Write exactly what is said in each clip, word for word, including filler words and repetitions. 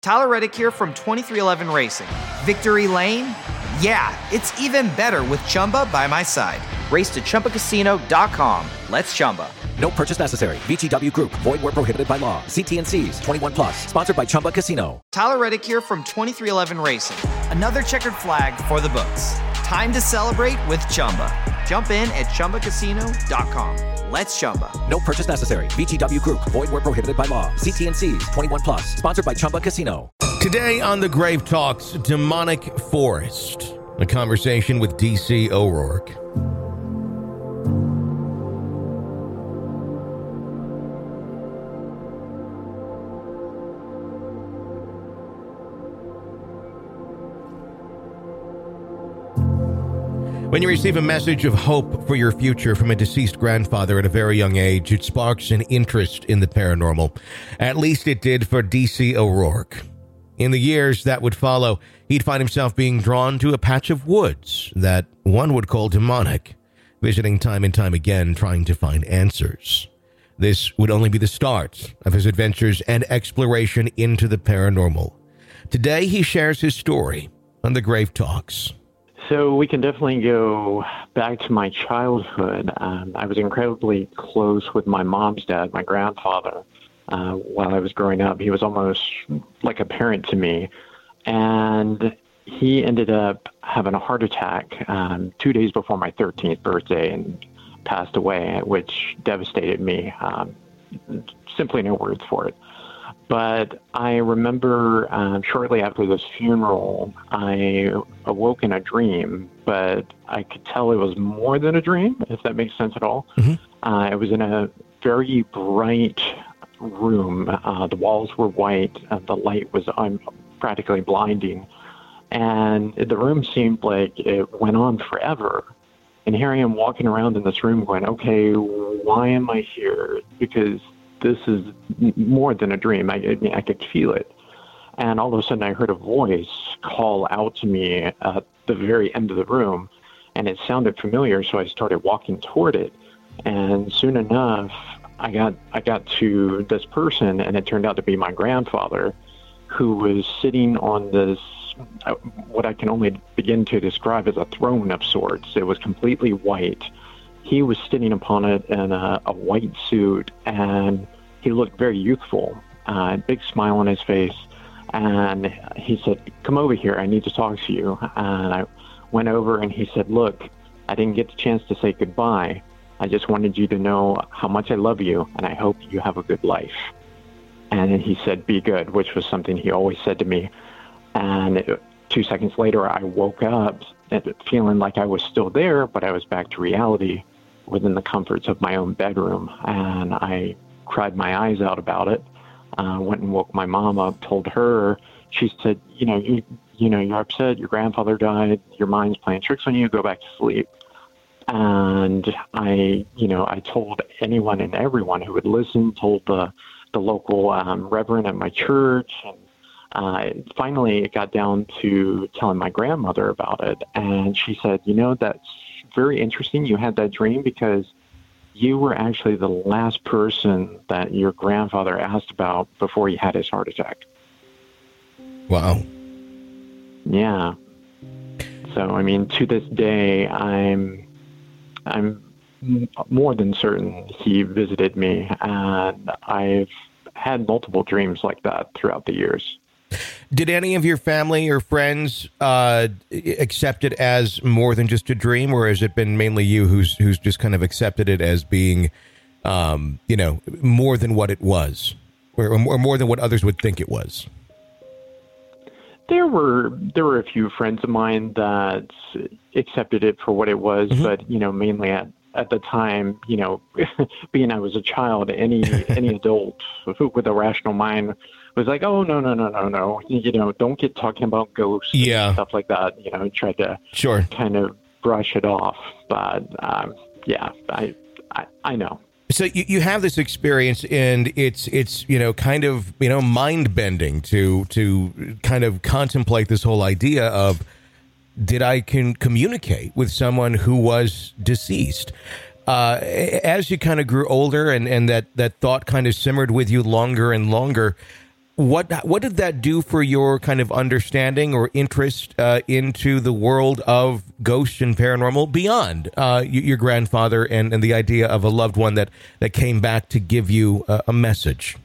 Tyler Reddick here from twenty-three eleven Racing. Victory Lane? Yeah, it's even better with Chumba by my side. Race to Chumba Casino dot com. Let's Chumba. No purchase necessary. V G W Group. Void where prohibited by law. See T N Cs. twenty-one plus. Sponsored by Chumba Casino. Tyler Reddick here from twenty-three eleven Racing. Another checkered flag for the books. Time to celebrate with Chumba. Jump in at Chumba Casino dot com. Let's Chumba. No purchase necessary. V G W Group. Void where prohibited by law. See T N Cs. twenty-one plus. Sponsored by Chumba Casino. Today on The Grave Talks, Demonic Forest. A conversation with D C O'Rourke. When you receive a message of hope for your future from a deceased grandfather at a very young age, it sparks an interest in the paranormal. At least it did for D C O'Rourke. In the years that would follow, he'd find himself being drawn to a patch of woods that one would call demonic, visiting time and time again, trying to find answers. This would only be the start of his adventures and exploration into the paranormal. Today, he shares his story on The Grave Talks. So we can definitely go back to my childhood. Um, I was incredibly close with my mom's dad, my grandfather, uh, while I was growing up. He was almost like a parent to me. And he ended up having a heart attack um, two days before my thirteenth birthday and passed away, which devastated me. Um, simply no words for it. But I remember um, shortly after this funeral, I awoke in a dream, but I could tell it was more than a dream, if that makes sense at all. Mm-hmm. Uh, it was in a very bright room. Uh, the walls were white. Uh, the light was um, practically blinding. And the room seemed like it went on forever. And here I am walking around in this room going, okay, why am I here? Because this is more than a dream. I, I mean, I could feel it. And all of a sudden I heard a voice call out to me at the very end of the room, and it sounded familiar, so I started walking toward it. And soon enough, I got I got to this person, and it turned out to be my grandfather, who was sitting on this, uh, what I can only begin to describe as a throne of sorts. It was completely white. He was sitting upon it in a, a white suit, and he looked very youthful, uh, big smile on his face. And he said, come over here, I need to talk to you. And I went over, and he said, look, I didn't get the chance to say goodbye. I just wanted you to know how much I love you, and I hope you have a good life. And then he said, be good, which was something he always said to me. And it, two seconds later, I woke up feeling like I was still there, but I was back to reality within the comforts of my own bedroom. And I cried my eyes out about it. Uh, went and woke my mom up, told her. She said, you know, you, you know, you're upset. Your grandfather died. Your mind's playing tricks on you. Go back to sleep. And I, you know, I told anyone and everyone who would listen, told the, the local um, reverend at my church. And uh, finally it got down to telling my grandmother about it. And she said, you know, that's very interesting. You had that dream because you were actually the last person that your grandfather asked about before he had his heart attack. Wow. Yeah. So, I mean, to this day, I'm, I'm more than certain he visited me, and I've had multiple dreams like that throughout the years. Did any of your family or friends uh, accept it as more than just a dream, or has it been mainly you who's who's just kind of accepted it as being, um, you know, more than what it was, or, or more than what others would think it was? There were there were a few friends of mine that accepted it for what it was, mm-hmm. but you know, mainly at at the time, you know, being I was a child, any any adult with a rational mind was like, oh, no, no, no, no, no. You know, don't get talking about ghosts yeah. and stuff like that. You know, tried to sure. kind of brush it off. But, um, yeah, I, I I know. So you, you have this experience, and it's, it's you know, kind of, you know, mind-bending to to kind of contemplate this whole idea of, did I can communicate with someone who was deceased? Uh, as you kind of grew older and, and that, that thought kind of simmered with you longer and longer, What what did that do for your kind of understanding or interest uh, into the world of ghosts and paranormal beyond uh, y- your grandfather and, and the idea of a loved one that, that came back to give you a, a message?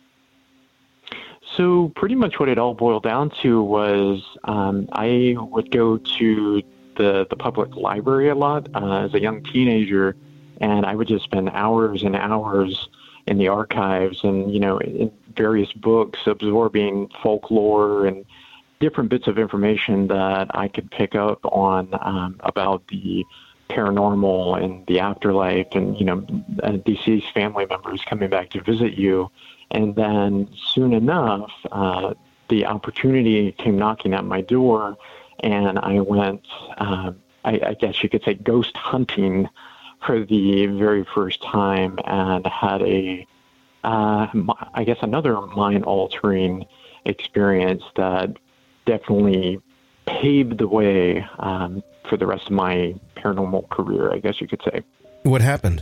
So pretty much what it all boiled down to was um, I would go to the, the public library a lot uh, as a young teenager, and I would just spend hours and hours in the archives and, you know, in various books, absorbing folklore and different bits of information that I could pick up on um, about the paranormal and the afterlife and, you know, uh, deceased family members coming back to visit you. And then soon enough, uh, the opportunity came knocking at my door, and I went, uh, I, I guess you could say, ghost hunting for the very first time, and had a, uh, I guess, another mind-altering experience that definitely paved the way um, for the rest of my paranormal career, I guess you could say. What happened?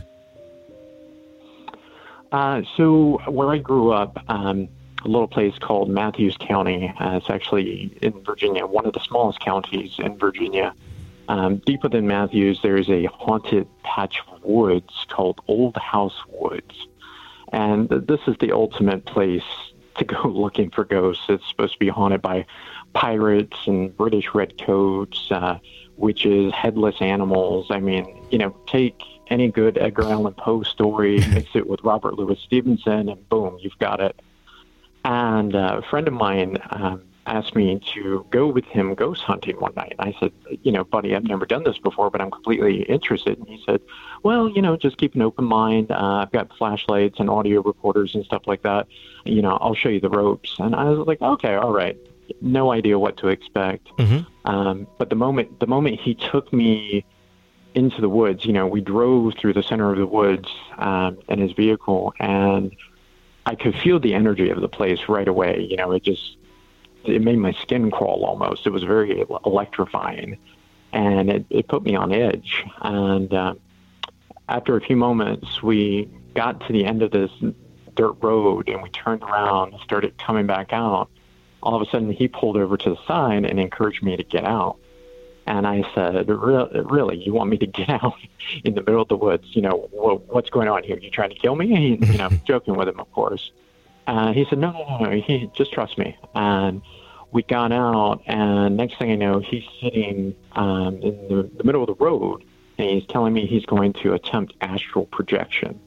Uh, so where I grew up, um, a little place called Matthews County. Uh, it's actually in Virginia, one of the smallest counties in Virginia. Um, deep within Matthews, there's a haunted patch of woods called Old House Woods. And th- this is the ultimate place to go looking for ghosts. It's supposed to be haunted by pirates and British redcoats, uh, witches, headless animals. I mean, you know, take any good Edgar Allan Poe story, mix it with Robert Louis Stevenson, and boom, you've got it. And uh, a friend of mine um, asked me to go with him ghost hunting one night. And I said, you know, buddy, I've never done this before, but I'm completely interested. And he said, well, you know, just keep an open mind. Uh, I've got flashlights and audio recorders and stuff like that. You know, I'll show you the ropes. And I was like, okay, all right. No idea what to expect. Mm-hmm. Um, but the moment, the moment he took me into the woods, you know, we drove through the center of the woods um, in his vehicle, and I could feel the energy of the place right away. You know, it just, it made my skin crawl almost. It was very electrifying, and it, it put me on edge. And uh, after a few moments, we got to the end of this dirt road, and we turned around and started coming back out. All of a sudden, he pulled over to the side and encouraged me to get out. And I said, Re- really, you want me to get out in the middle of the woods? You know, wh- what's going on here? You trying to kill me? And he, you know, joking with him, of course. Uh, he said, no, no, no, he, just trust me. And we got out, and next thing I know, he's sitting um, in the, the middle of the road, and he's telling me he's going to attempt astral projection.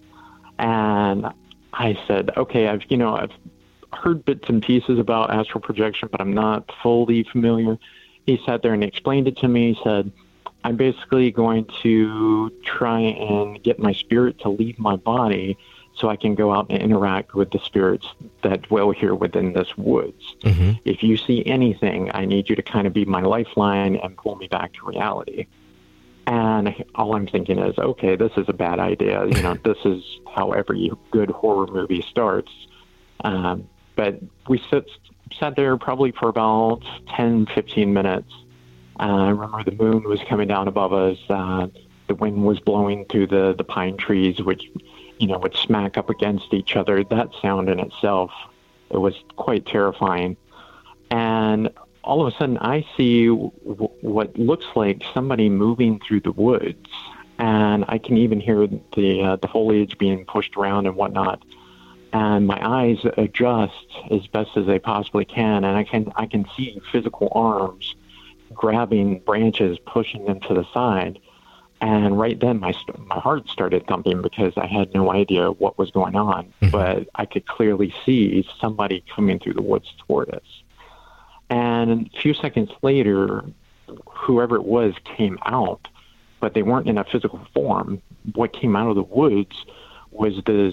And I said, okay, I've, you know, I've heard bits and pieces about astral projection, but I'm not fully familiar. He sat there and explained it to me. He said, I'm basically going to try and get my spirit to leave my body so I can go out and interact with the spirits that dwell here within this woods. Mm-hmm. If you see anything, I need you to kind of be my lifeline and pull me back to reality. And all I'm thinking is, okay, this is a bad idea. You know, this is how every good horror movie starts. Um, but we sit, sat there probably for about ten, fifteen minutes. Uh, I remember the moon was coming down above us. Uh, the wind was blowing through the, the pine trees, which, you know, would smack up against each other. That sound in itself, it was quite terrifying. And all of a sudden, I see w- what looks like somebody moving through the woods. And I can even hear the uh, the foliage being pushed around and whatnot. And my eyes adjust as best as they possibly can, and I can I can see physical arms grabbing branches, pushing them to the side. And right then, my my heart started thumping because I had no idea what was going on, mm-hmm. but I could clearly see somebody coming through the woods toward us. And a few seconds later, whoever it was came out, but they weren't in a physical form. What came out of the woods was this.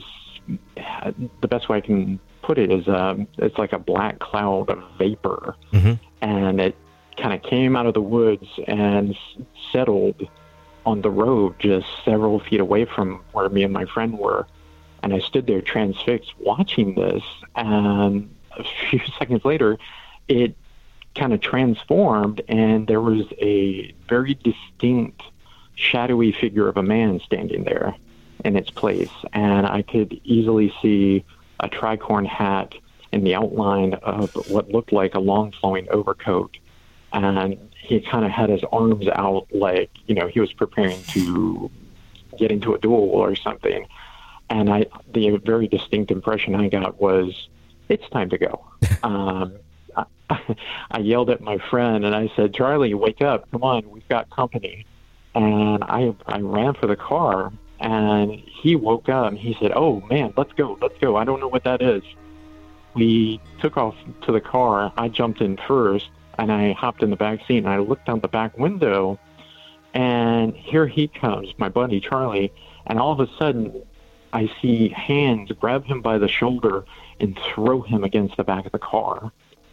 The best way I can put it is um, it's like a black cloud of vapor, mm-hmm. and it kind of came out of the woods and settled on the road just several feet away from where me and my friend were. And I stood there transfixed watching this, and a few seconds later, it kind of transformed, and there was a very distinct, shadowy figure of a man standing there in its place. And I could easily see a tricorn hat in the outline of what looked like a long flowing overcoat. And he kind of had his arms out like, you know, he was preparing to get into a duel or something. And I, the very distinct impression I got was, it's time to go. um, I, I yelled at my friend and I said, Charlie, wake up. Come on, we've got company. And I, I ran for the car, and he woke up and he said, oh, man, let's go, let's go. I don't know what that is. We took off to the car. I jumped in first, and I hopped in the back seat, and I looked out the back window, and here he comes, my buddy Charlie, and all of a sudden I see hands grab him by the shoulder and throw him against the back of the car.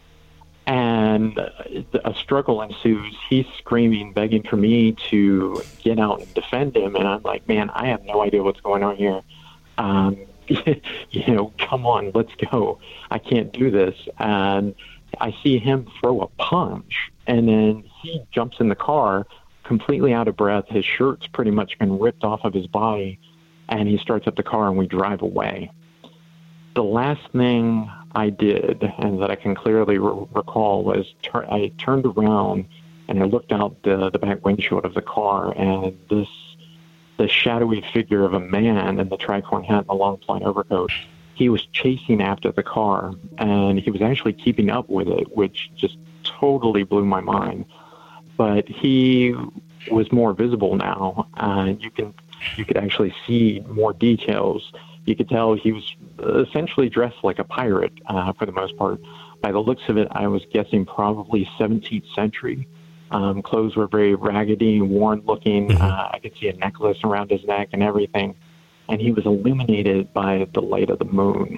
And a struggle ensues. He's screaming, begging for me to get out and defend him. And I'm like, man, I have no idea what's going on here. Um, you know, come on, let's go. I can't do this. And I see him throw a punch. And then he jumps in the car, completely out of breath. His shirt's pretty much been ripped off of his body. And he starts up the car, and we drive away. The last thing I did, and that I can clearly re- recall, was tur- I turned around and I looked out the, the back windshield of the car, and this the shadowy figure of a man in the tricorn hat and the long flowing overcoat, he was chasing after the car, and he was actually keeping up with it, which just totally blew my mind. But he was more visible now, and you can you could actually see more details. You could tell he was essentially dressed like a pirate uh, for the most part. By the looks of it, I was guessing probably seventeenth century. Um, clothes were very raggedy, worn-looking. Mm-hmm. Uh, I could see a necklace around his neck and everything. And he was illuminated by the light of the moon.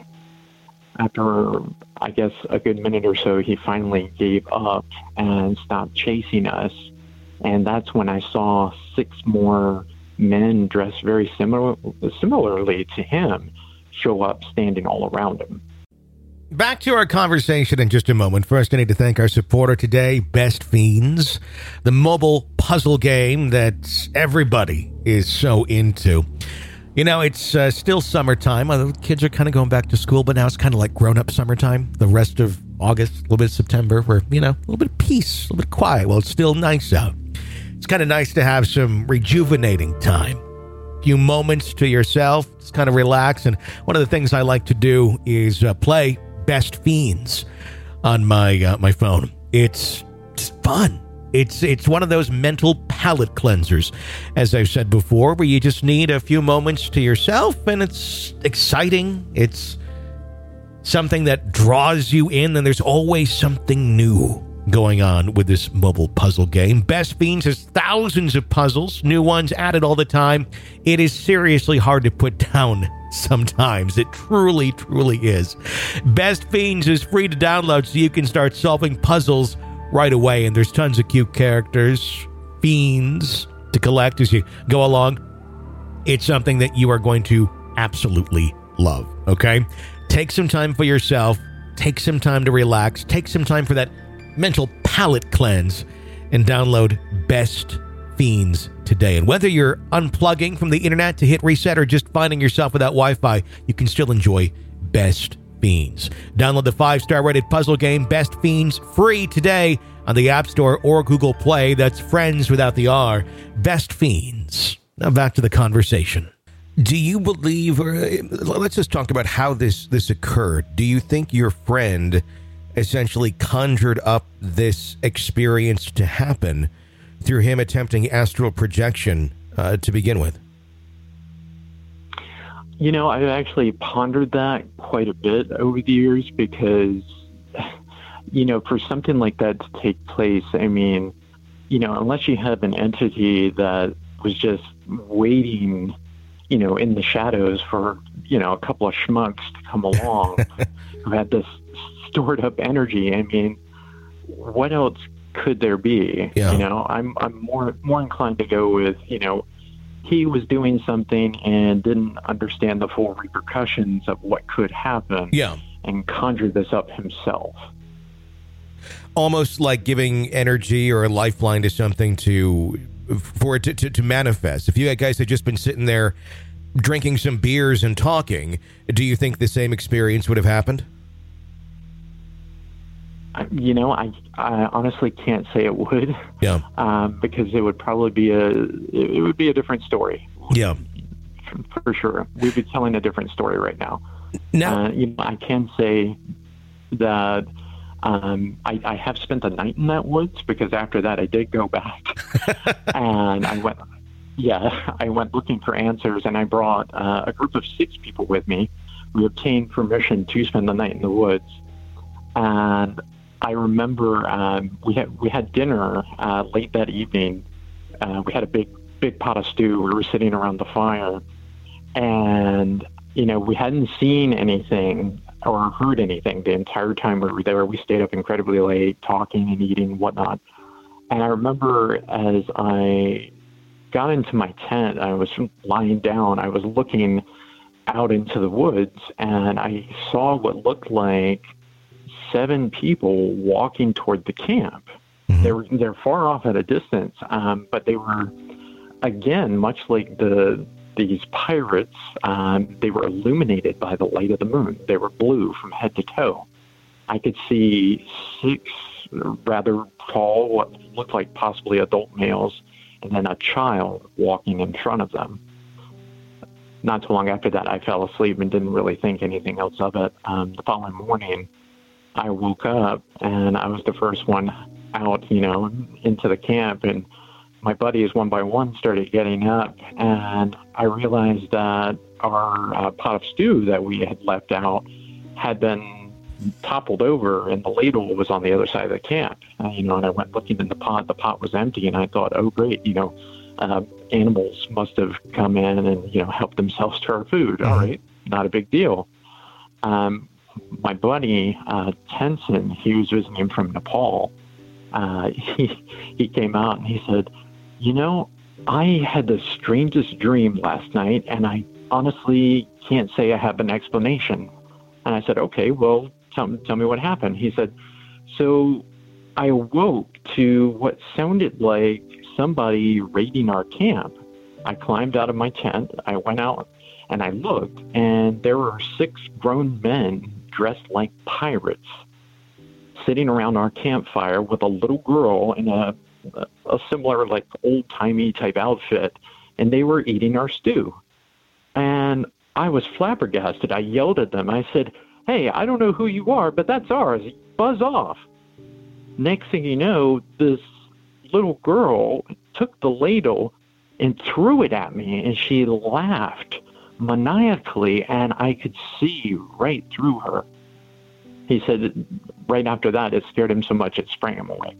After, I guess, a good minute or so, he finally gave up and stopped chasing us. And that's when I saw six more men dressed very similar, similarly to him show up standing all around him. Back to our conversation in just a moment. First, I need to thank our supporter today, Best Fiends, the mobile puzzle game that everybody is so into. You know, it's uh, still summertime. Uh, the kids are kind of going back to school, but now it's kind of like grown-up summertime. The rest of August, a little bit of September, where, you know, a little bit of peace, a little bit of quiet. Well, it's still nice out. It's kind of nice to have some rejuvenating time. A few moments to yourself, just kind of relax. And one of the things I like to do is uh, play Best Fiends on my uh, my phone. It's just fun. It's it's one of those mental palate cleansers, as I've said before, where you just need a few moments to yourself, and it's exciting. It's something that draws you in, and there's always something new going on with this mobile puzzle game. Best Fiends has thousands of puzzles, new ones added all the time. It is seriously hard to put down sometimes. It truly, truly is. Best Fiends is free to download, so you can start solving puzzles right away. And there's tons of cute characters, fiends to collect as you go along. It's something that you are going to absolutely love, okay? Take some time for yourself. Take some time to relax. Take some time for that mental palate cleanse and download Best Fiends today. And whether you're unplugging from the internet to hit reset or just finding yourself without Wi-Fi, you can still enjoy Best Fiends. Download the five-star rated puzzle game Best Fiends free today on the App Store or Google Play. That's friends without the R. Best Fiends. Now back to the conversation. Do you believe, or uh, let's just talk about how this, this occurred. Do you think your friend essentially conjured up this experience to happen through him attempting astral projection uh, to begin with? You know, I've actually pondered that quite a bit over the years because, you know, for something like that to take place, I mean, you know, unless you have an entity that was just waiting, you know, in the shadows for, you know, a couple of schmucks to come along who had this stored up energy. I mean, what else could there be? Yeah. You know, I'm I'm more more inclined to go with, you know, he was doing something and didn't understand the full repercussions of what could happen. Yeah. And conjured this up himself. Almost like giving energy or a lifeline to something to for it to, to, to manifest. If you guys had just been sitting there drinking some beers and talking, do you think the same experience would have happened? You know, I, I honestly can't say it would. Yeah. Um, because it would probably be a it would be a different story. Yeah. For, for sure, we'd be telling a different story right now. Now, uh, you know, I can say that um, I, I have spent the night in that woods, because after that I did go back and I went. Yeah, I went looking for answers, and I brought uh, a group of six people with me. We obtained permission to spend the night in the woods, and I remember um, we had we had dinner uh, late that evening. Uh, we had a big big pot of stew. We were sitting around the fire, and you know we hadn't seen anything or heard anything the entire time we were there. We stayed up incredibly late, talking and eating and whatnot. And I remember as I got into my tent, I was lying down. I was looking out into the woods, and I saw what looked like seven people walking toward the camp. Mm-hmm. They were they're far off at a distance, um, but they were, again, much like the these pirates. Um, they were illuminated by the light of the moon. They were blue from head to toe. I could see six rather tall, what looked like possibly adult males, and then a child walking in front of them. Not too long after that, I fell asleep and didn't really think anything else of it. Um, the following morning, I woke up, and I was the first one out, you know, into the camp, and my buddies one by one started getting up, and I realized that our uh, pot of stew that we had left out had been toppled over, and the ladle was on the other side of the camp. Uh, you know, and I went looking in the pot. The pot was empty, and I thought, oh, great, you know, uh, animals must have come in and, you know, helped themselves to our food. Mm-hmm. All right, not a big deal. Um, my buddy, uh, Tenson, he was visiting from Nepal. Uh, he, he came out and he said, you know, I had the strangest dream last night, and I honestly can't say I have an explanation. And I said, okay, well, tell, tell me what happened. He said, so I awoke to what sounded like somebody raiding our camp. I climbed out of my tent. I went out and I looked, and there were six grown men dressed like pirates sitting around our campfire with a little girl in a, a similar, like, old-timey type outfit, and they were eating our stew. And I was flabbergasted. I yelled at them. I said, hey, I don't know who you are, but that's ours. Buzz off. Next thing you know, this little girl took the ladle and threw it at me, and she laughed maniacally, and I could see right through her. He said right after that, it scared him so much it sprang him awake.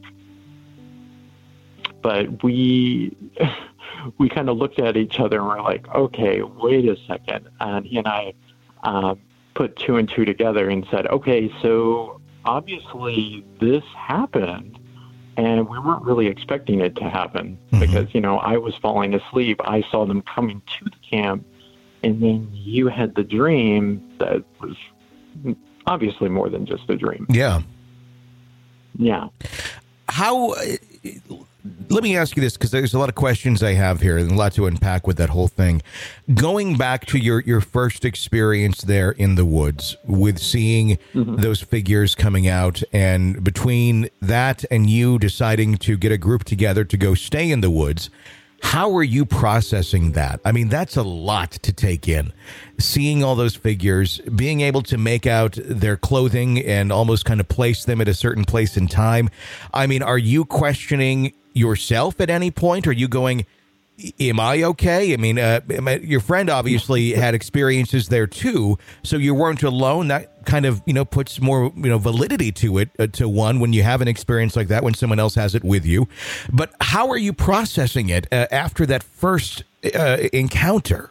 But we we kind of looked at each other and we're like, okay, wait a second. And he and I uh, put two and two together and said, okay, so obviously this happened, and we weren't really expecting it to happen. Mm-hmm. Because, you know, I was falling asleep. I saw them coming to the camp, and then you had the dream that was obviously more than just a dream. Yeah. Yeah. How, let me ask you this, because there's a lot of questions I have here and a lot to unpack with that whole thing. Going back to your, your first experience there in the woods with seeing mm-hmm. those figures coming out, and between that and you deciding to get a group together to go stay in the woods, how are you processing that? I mean, that's a lot to take in. Seeing all those figures, being able to make out their clothing and almost kind of place them at a certain place in time. I mean, are you questioning yourself at any point? Are you going, am I okay? I mean, uh, your friend obviously had experiences there too, so you weren't alone. That kind of, you know, puts more, you know, validity to it, uh, to one, when you have an experience like that, when someone else has it with you. But how are you processing it uh, after that first uh, encounter?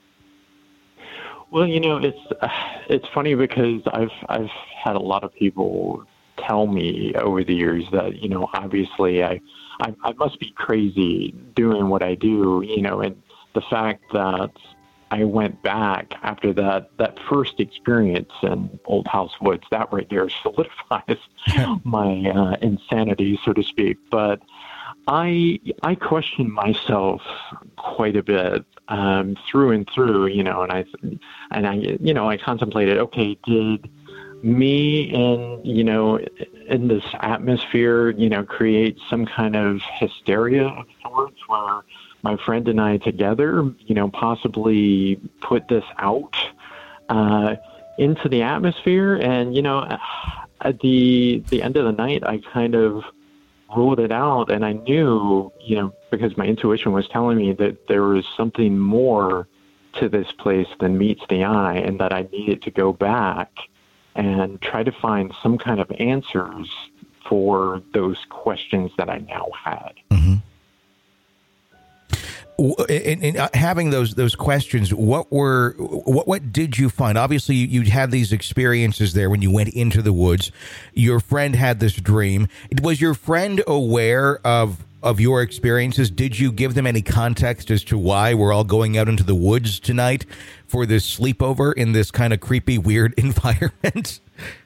Well, you know, it's uh, it's funny because I've I've had a lot of people tell me over the years that, you know, obviously I, I I must be crazy doing what I do, you know, and the fact that I went back after that, that first experience in Old House Woods, that right there solidifies my uh, insanity, so to speak. But I I question myself quite a bit um, through and through, you know, and I and I you know I contemplated, okay, did me in, you know, in this atmosphere, you know, create some kind of hysteria of sorts where my friend and I together, you know, possibly put this out uh, into the atmosphere. And, you know, at the the end of the night, I kind of ruled it out, and I knew, you know, because my intuition was telling me that there was something more to this place than meets the eye, and that I needed to go back and try to find some kind of answers for those questions that I now had. Mm-hmm. In, in, uh, having those those questions, what were what what did you find? Obviously, you, you had these experiences there when you went into the woods. Your friend had this dream. Was your friend aware of of your experiences? Did you give them any context as to why we're all going out into the woods tonight for this sleepover in this kind of creepy, weird environment?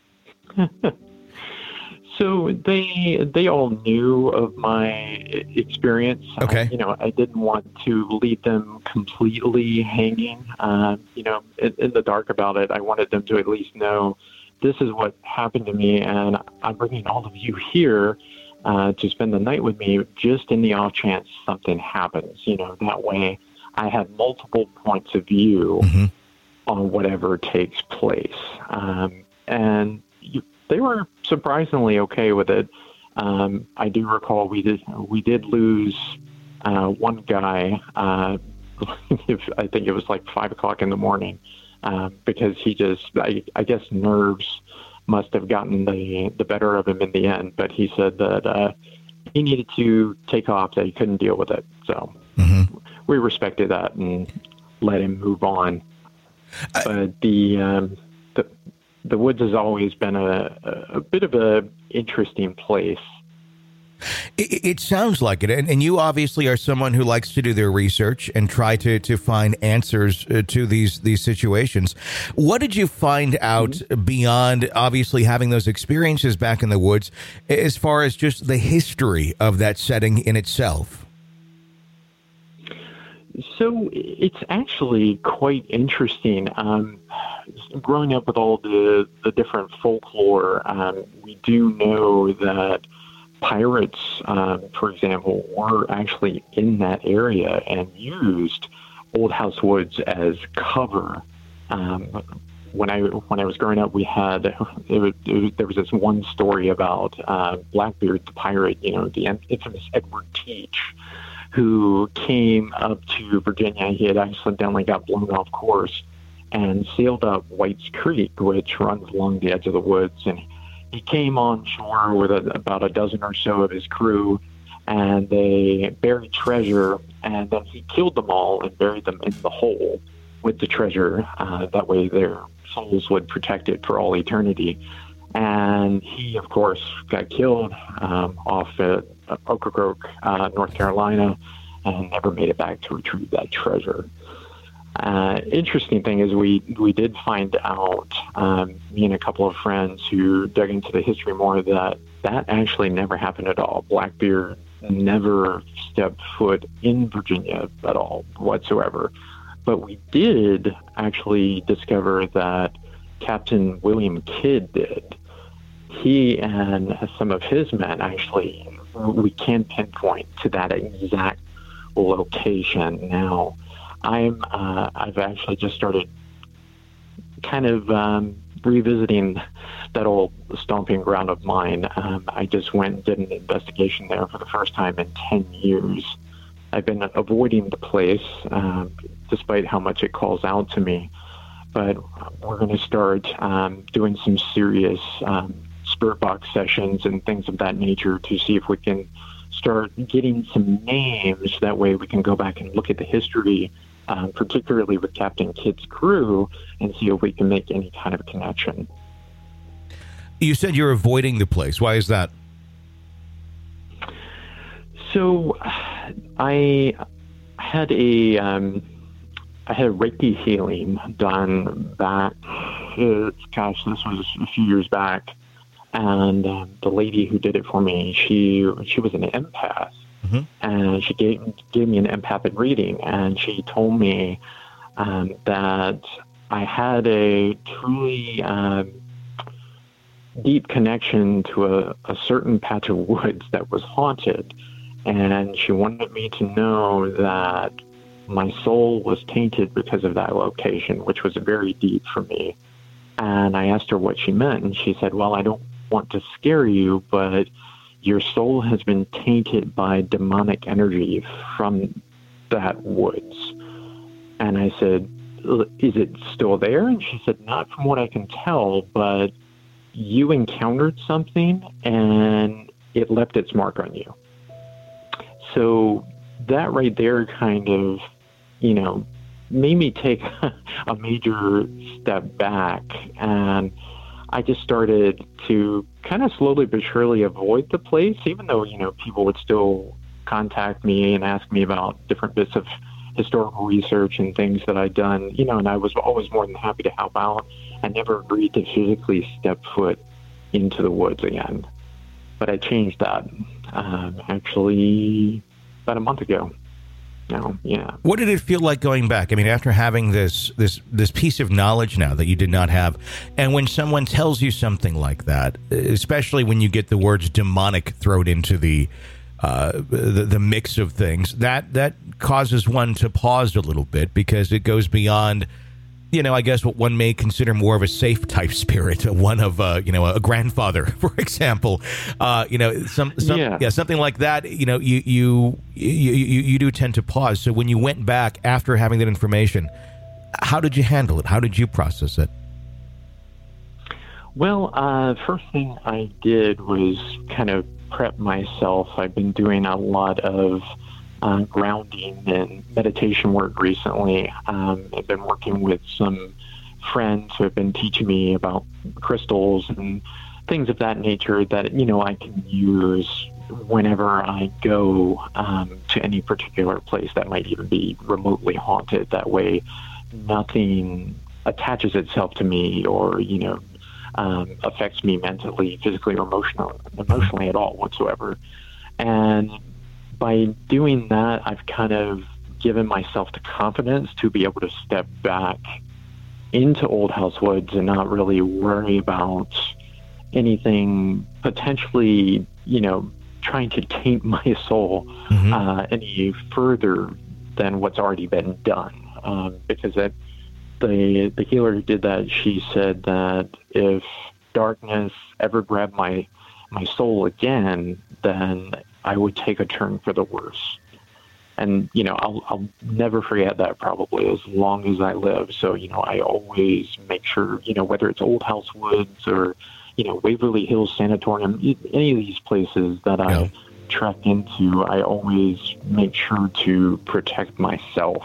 So they they all knew of my experience. Okay. I, you know, I didn't want to leave them completely hanging, uh, you know, in, in the dark about it. I wanted them to at least know this is what happened to me, and I'm bringing all of you here uh, to spend the night with me just in the off chance something happens. You know, that way I have multiple points of view mm-hmm. on whatever takes place. Um, and you, they were surprisingly okay with it. Um, I do recall we did we did lose uh, one guy. Uh, I think it was like five o'clock in the morning uh, because he just, I, I guess, nerves must have gotten the the better of him in the end. But he said that uh, he needed to take off; that he couldn't deal with it. So mm-hmm. we respected that and let him move on. I- but the um, the The woods has always been a, a bit of a interesting place. It, it sounds like it. And, and you obviously are someone who likes to do their research and try to, to find answers uh, to these, these situations. What did you find out mm-hmm. beyond obviously having those experiences back in the woods, as far as just the history of that setting in itself? So it's actually quite interesting. Um, growing up with all the, the different folklore, um, we do know that pirates, um, for example, were actually in that area and used Old House Woods as cover. Um, when I when I was growing up, we had it was, it was, there was this one story about uh, Blackbeard the pirate, you know, the infamous Edward Teach, who came up to Virginia. He had accidentally got blown off course and sailed up White's Creek, which runs along the edge of the woods. And he came on shore with a, about a dozen or so of his crew, and they buried treasure, and then he killed them all and buried them in the hole with the treasure. Uh, that way their souls would protect it for all eternity. And he, of course, got killed um, off at Ocracoke, uh, North Carolina, and never made it back to retrieve that treasure. Uh, interesting thing is we, we did find out, um, me and a couple of friends who dug into the history more, that that actually never happened at all. Blackbeard never stepped foot in Virginia at all whatsoever. But we did actually discover that Captain William Kidd did. He and some of his men actually, we can pinpoint to that exact location. Now, I'm, uh, I've actually just started kind of um, revisiting that old stomping ground of mine. Um, I just went and did an investigation there for the first time in ten years. I've been avoiding the place, um, despite how much it calls out to me. But we're going to start um, doing some serious um, spirit box sessions and things of that nature to see if we can start getting some names. That way we can go back and look at the history, um, particularly with Captain Kidd's crew, and see if we can make any kind of connection. You said you're avoiding the place. Why is that? So I had a um, I had a Reiki healing done back, uh, gosh, this was a few years back. And uh, the lady who did it for me, she she was an empath, mm-hmm. and she gave gave me an empathic reading, and she told me um, that I had a truly um, deep connection to a, a certain patch of woods that was haunted. And she wanted me to know that my soul was tainted because of that location, which was very deep for me. And I asked her what she meant, and she said, well, I don't want to scare you, but your soul has been tainted by demonic energy from that woods. And I said, is it still there? And she said, not from what I can tell, but you encountered something and it left its mark on you. So that right there kind of, you know, made me take a major step back. And I just started to kind of slowly but surely avoid the place, even though, you know, people would still contact me and ask me about different bits of historical research and things that I'd done, you know, and I was always more than happy to help out. I never agreed to physically step foot into the woods again. But I changed that um, actually about a month ago. Now, yeah. What did it feel like going back? I mean, after having this this this piece of knowledge now that you did not have, and when someone tells you something like that, especially when you get the words demonic thrown into the uh, the, the mix of things, that that causes one to pause a little bit because it goes beyond, you know, I guess what one may consider more of a safe type spirit, one of, uh, you know, a grandfather, for example, uh, you know, some, some yeah. yeah, something like that. You know, you, you, you, you, you do tend to pause. So when you went back after having that information, how did you handle it? How did you process it? Well, uh, first thing I did was kind of prep myself. I've been doing a lot of Uh, grounding and meditation work recently. Um, I've been working with some friends who have been teaching me about crystals and things of that nature that, you know, I can use whenever I go um, to any particular place that might even be remotely haunted. That way, nothing attaches itself to me or, you know, um, affects me mentally, physically, or emotional, emotionally at all whatsoever. And by doing that, I've kind of given myself the confidence to be able to step back into Old House Woods and not really worry about anything potentially, you know, trying to taint my soul mm-hmm. uh, any further than what's already been done. Um, because that, the the healer who did that, she said that if darkness ever grabbed my my soul again, then I would take a turn for the worse. And, you know, I'll, I'll never forget that probably as long as I live. So, you know, I always make sure, you know, whether it's Old House Woods or, you know, Waverly Hills Sanatorium, any of these places that I yeah. trek into, I always make sure to protect myself.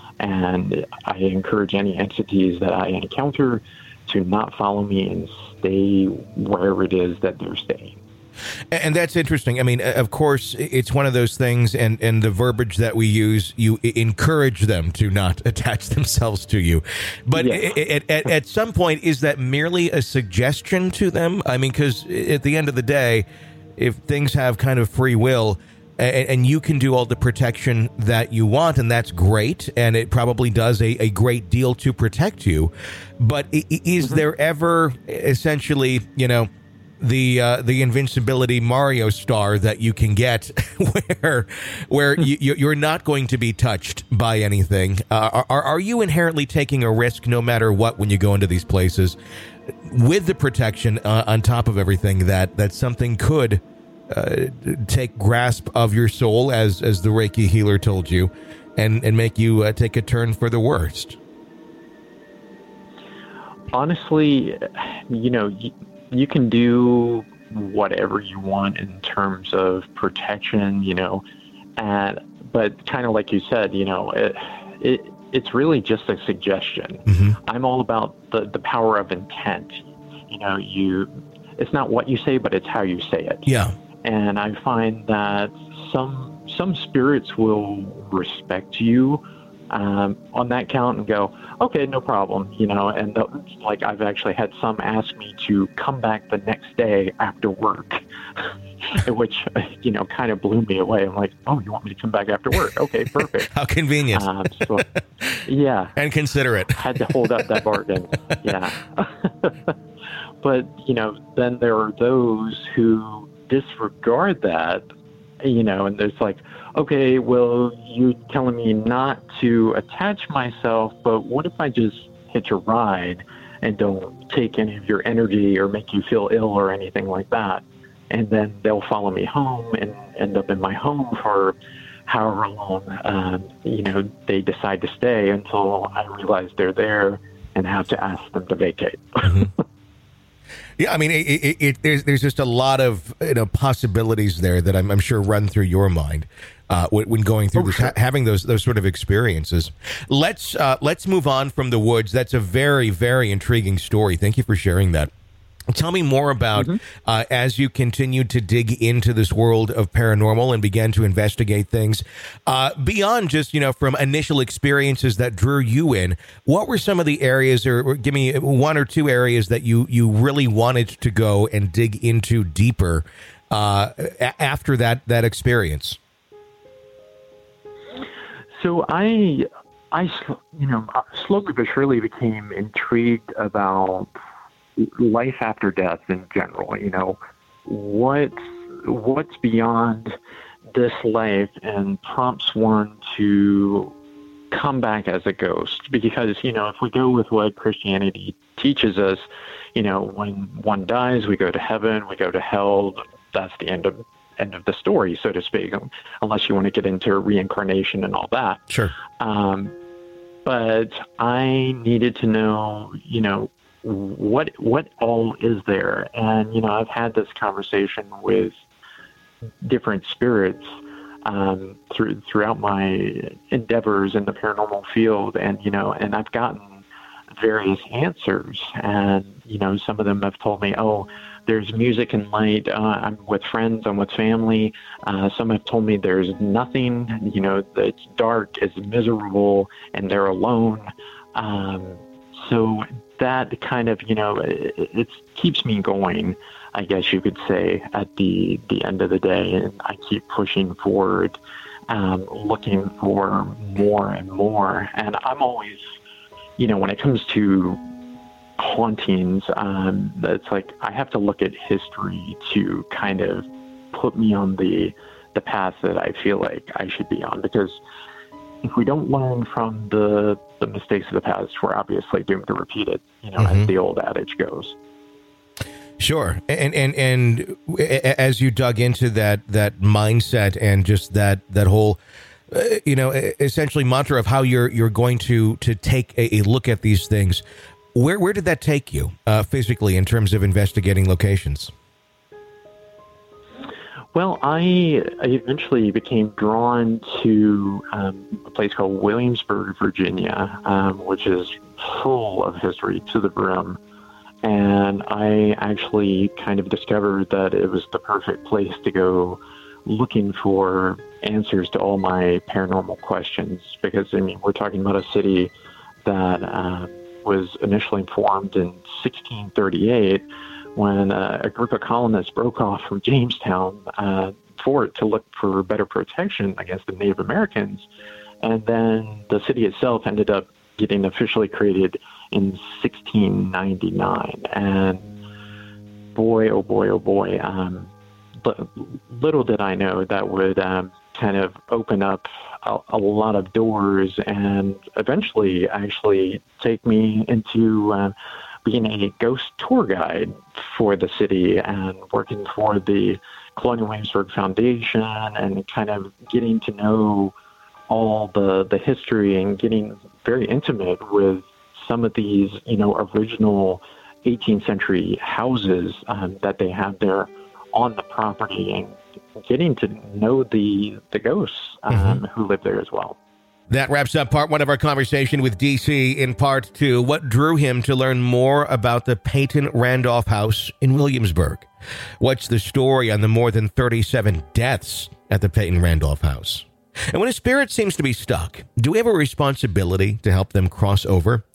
And I encourage any entities that I encounter to not follow me and stay wherever it is that they're staying. And that's interesting. I mean, of course, it's one of those things, and, and the verbiage that we use, you encourage them to not attach themselves to you. But yes. at, at, at some point, is that merely a suggestion to them? I mean, because at the end of the day, if things have kind of free will, and, and you can do all the protection that you want, and that's great, and it probably does a, a great deal to protect you. But is mm-hmm. there ever essentially, you know, the uh, the invincibility Mario star that you can get where where you, you're not going to be touched by anything? Uh, are, are you inherently taking a risk no matter what when you go into these places with the protection uh, on top of everything that, that something could uh, take grasp of your soul, as, as the Reiki healer told you, and, and make you uh, take a turn for the worst? Honestly, you know... You, You can do whatever you want in terms of protection, you know, and but kind of like you said, you know, it, it it's really just a suggestion. Mm-hmm. I'm all about the, the power of intent. You know, you it's not what you say, but it's how you say it. Yeah. And I find that some some spirits will respect you um, on that count and go, okay, no problem, you know, and the, like I've actually had some ask me to come back the next day after work, which, you know, kind of blew me away. I'm like, oh, you want me to come back after work? Okay, perfect. How convenient. Um, so, yeah. And considerate. Had to hold up that bargain. Yeah. But, you know, then there are those who disregard that, you know, and there's like, okay, well, you're telling me not to attach myself, but what if I just hitch a ride and don't take any of your energy or make you feel ill or anything like that? And then they'll follow me home and end up in my home for however long, um, you know, they decide to stay until I realize they're there and have to ask them to vacate. Mm-hmm. Yeah, I mean, it, it, it, there's there's just a lot of, you know, possibilities there that I'm, I'm sure run through your mind uh, when, when going through oh, this, sure. ha- having those those sort of experiences. Let's uh, let's move on from the woods. That's a very, very intriguing story. Thank you for sharing that. Tell me more about, mm-hmm. uh, as you continued to dig into this world of paranormal and began to investigate things, uh, beyond just, you know, from initial experiences that drew you in, what were some of the areas, or, or give me one or two areas that you, you really wanted to go and dig into deeper uh, a- after that, that experience? So I, I, you know, slowly but surely became intrigued about life after death in general. You know, what what's beyond this life, and prompts one to come back as a ghost. Because, you know, if we go with what Christianity teaches us, you know, when one dies, we go to heaven, we go to hell. That's the end of end of the story, so to speak, unless you want to get into reincarnation and all that. Sure. Um, but I needed to know, you know, what what all is there. And, you know, I've had this conversation with different spirits um, through throughout my endeavors in the paranormal field, and, you know, and I've gotten various answers. And, you know, some of them have told me, oh, there's music and light. Uh, I'm with friends. I'm with family. Uh, some have told me there's nothing. You know, it's dark, it's miserable, and they're alone. Um, so that kind of, you know, it, it keeps me going, I guess you could say, at the, the end of the day. And I keep pushing forward, um, looking for more and more. And I'm always, you know, when it comes to hauntings, um, it's like I have to look at history to kind of put me on the the path that I feel like I should be on. Because if we don't learn from the the mistakes of the past, we're obviously doomed to repeat it, you know, mm-hmm. as the old adage goes. Sure. And, and, and as you dug into that, that mindset and just that, that whole, uh, you know, essentially mantra of how you're, you're going to, to take a, a look at these things, where, where did that take you uh, physically in terms of investigating locations? Well, I, I eventually became drawn to um, a place called Williamsburg, Virginia, um, which is full of history to the brim. And I actually kind of discovered that it was the perfect place to go looking for answers to all my paranormal questions. Because, I mean, we're talking about a city that uh, was initially formed in sixteen thirty-eight, when uh, a group of colonists broke off from Jamestown uh, fort to look for better protection against the Native Americans. And then the city itself ended up getting officially created in sixteen ninety-nine. And boy, oh boy, oh boy, um, little did I know that would um, kind of open up a, a lot of doors and eventually actually take me into uh, being a ghost tour guide for the city and working for the Colonial Williamsburg Foundation and kind of getting to know all the, the history and getting very intimate with some of these, you know, original eighteenth century houses um, that they have there on the property, and getting to know the, the ghosts um, mm-hmm. who live there as well. That wraps up part one of our conversation with D C. In part two, what drew him to learn more about the Peyton Randolph House in Williamsburg? What's the story on the more than thirty-seven deaths at the Peyton Randolph House? And when a spirit seems to be stuck, do we have a responsibility to help them cross over?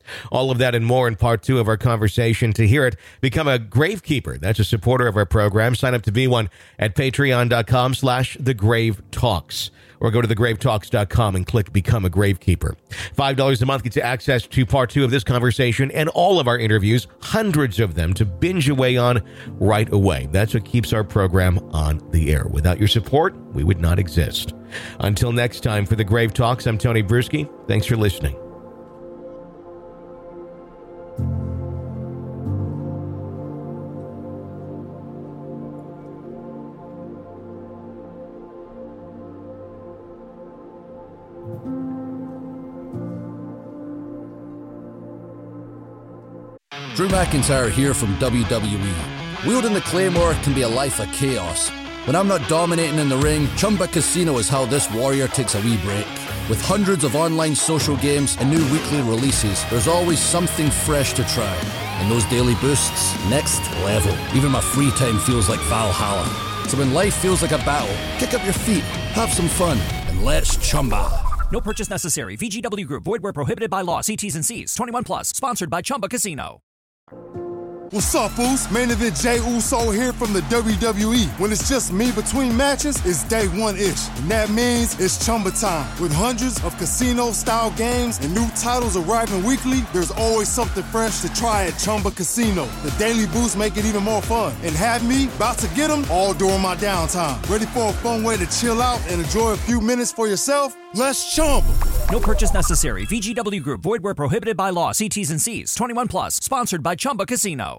All of that and more in part two of our conversation. To hear it, become a Gravekeeper. That's a supporter of our program. Sign up to be one at patreon.com slash the Grave Talks. Or go to the grave talks dot com and click Become a Gravekeeper. five dollars a month gets you access to part two of this conversation and all of our interviews, hundreds of them, to binge away on right away. That's what keeps our program on the air. Without your support, we would not exist. Until next time, for the Grave Talks, I'm Tony Bruschi. Thanks for listening. Drew McIntyre here from W W E. Wielding the Claymore can be a life of chaos. When I'm not dominating in the ring, Chumba Casino is how this warrior takes a wee break. With hundreds of online social games and new weekly releases, there's always something fresh to try. And those daily boosts, next level. Even my free time feels like Valhalla. So when life feels like a battle, kick up your feet, have some fun, and let's Chumba. No purchase necessary. V G W Group. Void where prohibited by law. See T's and C's. twenty-one plus. Sponsored by Chumba Casino. What's up, Foos? Main Event Jay Uso here from the W W E. When it's just me between matches, it's day one-ish. And that means it's Chumba time. With hundreds of casino-style games and new titles arriving weekly, there's always something fresh to try at Chumba Casino. The daily boosts make it even more fun. And have me about to get them all during my downtime. Ready for a fun way to chill out and enjoy a few minutes for yourself? Let's Chumba. No purchase necessary. V G W Group. Void where prohibited by law. See T's and C's. twenty-one plus. Sponsored by Chumba Casino.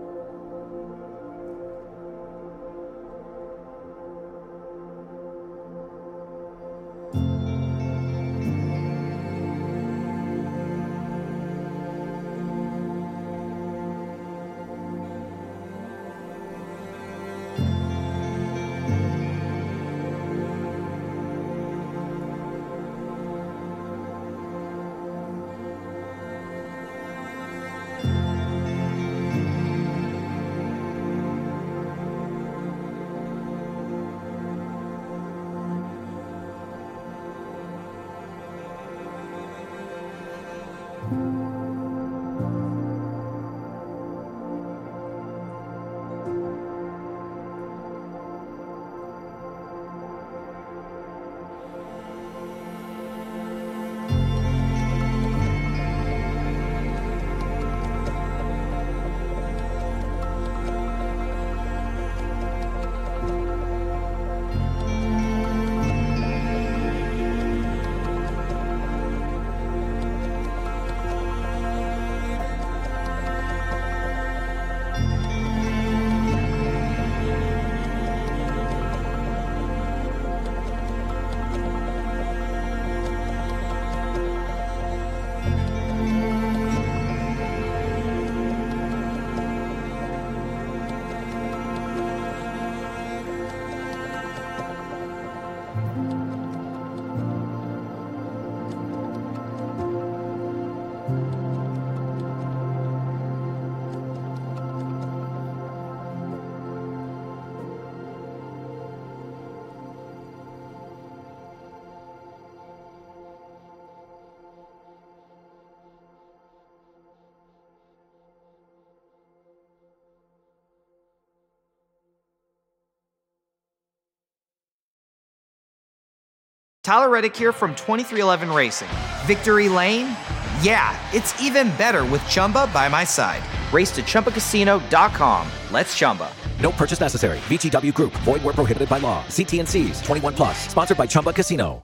Tyler Reddick here from twenty-three eleven Racing. Victory Lane? Yeah, it's even better with Chumba by my side. Race to Chumba Casino dot com. Let's Chumba. No purchase necessary. V G W Group. Void where prohibited by law. See T and C's. twenty-one plus. Sponsored by Chumba Casino.